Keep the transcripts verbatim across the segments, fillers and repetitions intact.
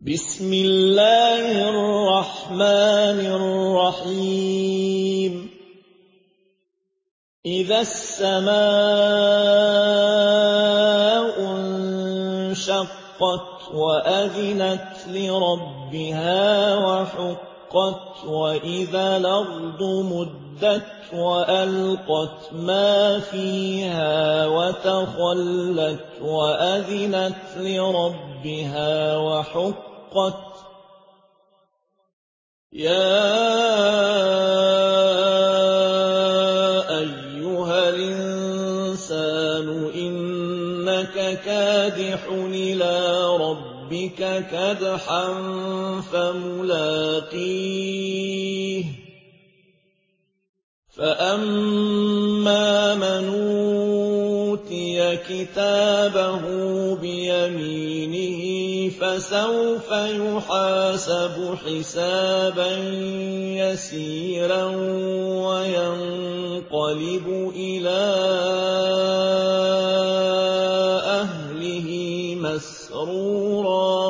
بسم الله الرحمن الرحيم إذا السماء انشقت وأذنت لربها وحقت وإذا الأرض مدت وألقت ما فيها وتخلت وأذنت لربها وحقت يا أيها الإنسان إنك كادح إلى ربك كدحا فملاقيه فأما من أوتي كتابه بيمينه فسوف يحاسب حسابا يسيرا وينقلب إلى أهله مسرورا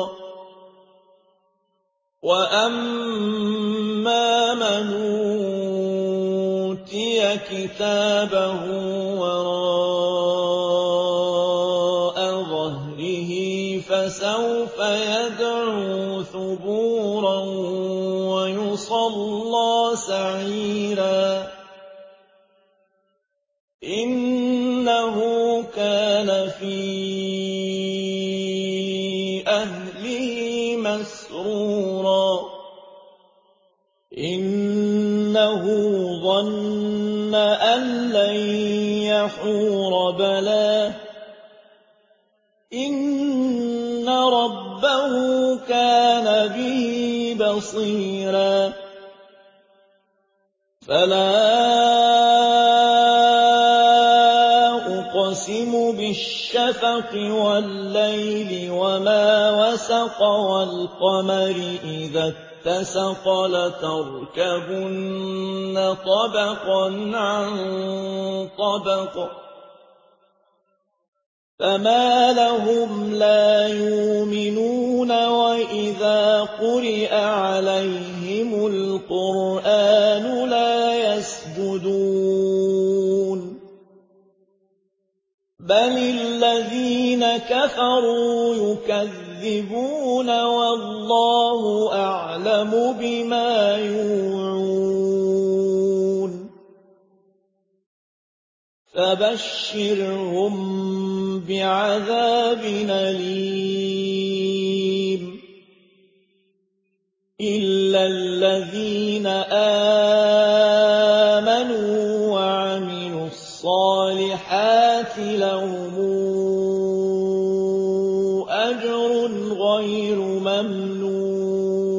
وأما من أوتي كتابه وراء ظهره فسوف يدعو ثبورا ويصلى سعيرا إنه كان في أهله مسرورا إنه ظن أن لن يحور بلى إن ربه كان به بصيرا فلا أقسم بالشفق والليل وما وسق والقمر إذا اتسق لتركبن طبقا عن طبق فما لهم لا يؤمنون وإذا قرئ عليهم القرآن لا يسجدون بل الذين كفروا يكذبون والله أعلم بما يوعون فبشرهم بعذاب أليم إلا الذين آمنوا وعملوا الصالحات لهم أجر غير ممنون